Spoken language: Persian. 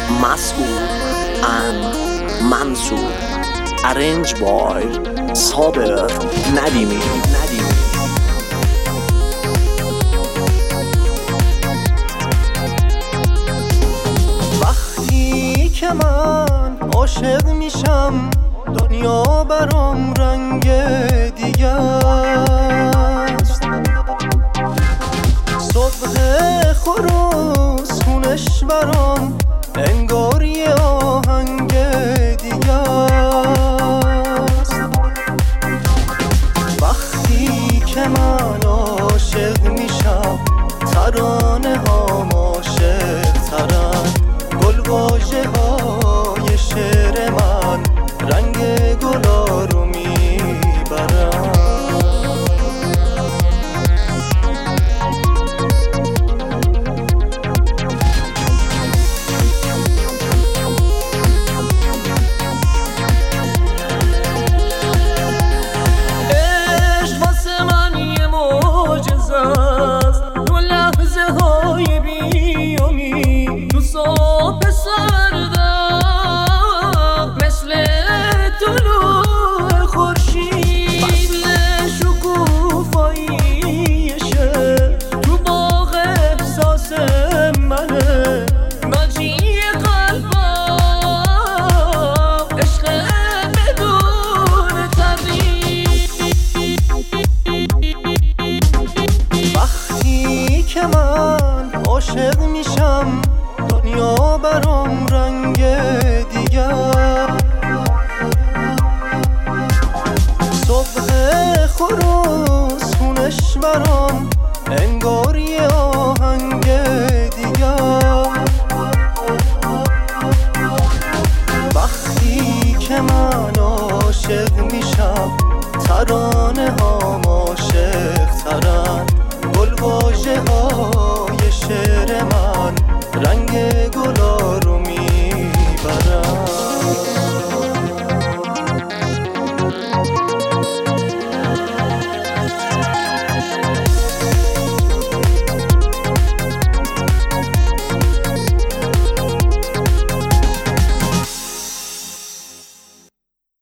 Masood and Mansoor. Arranged by Saber Nadimi. وقتی که من عاشق میشم دنیا برام رنگ دیگه است. صبح خروس خونش برام انگار یه آهنگ دیگه است. وقتی که من عاشق میشم ترانه ها عاشق ترن، گل واژه های شعر من رنگ گلا رو میبرن. عشق واسه من یه معجزه است، تو لحظه های بیامی تو صبح سردم مثل طلوع خورشید، فصل شکوفایی شعر تو باغ احساس منه، ناجی قلبم عشق بدون تردید. وقتی که من عاشق میشم دنیا برام رنگ دیگه. صبح خروس خونش برام انگار یه آهنگ دیگه. وقتی که من عاشق میشم ترانه ها عاشق ترن، گل واژه های شعر من رنگ گلا